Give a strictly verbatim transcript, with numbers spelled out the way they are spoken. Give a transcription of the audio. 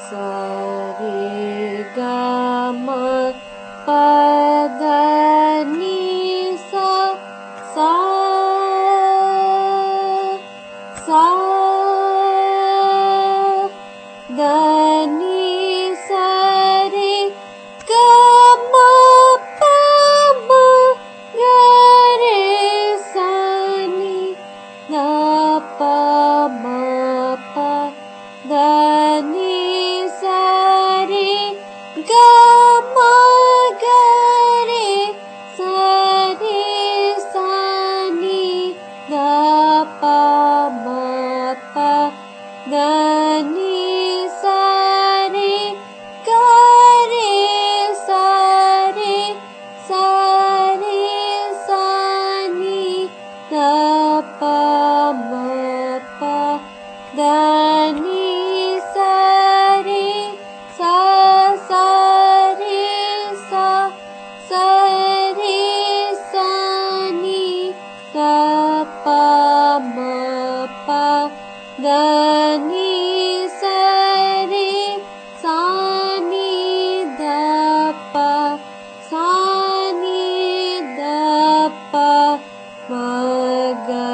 sa re ga ma pa da ni sa sa sa da ni sa re ga ma pa ma ga re sa ni ga pa ma pa da ni sa re ga ma ga re sa re sa ni ga pa ma pa da ni sa re ga re sa re sa re sa ni ga pa ma pa da ni sa re sa sa re sa sa re sa ni ga pa ma pa da ni sa re sa ni da pa sa ni da pa ma ga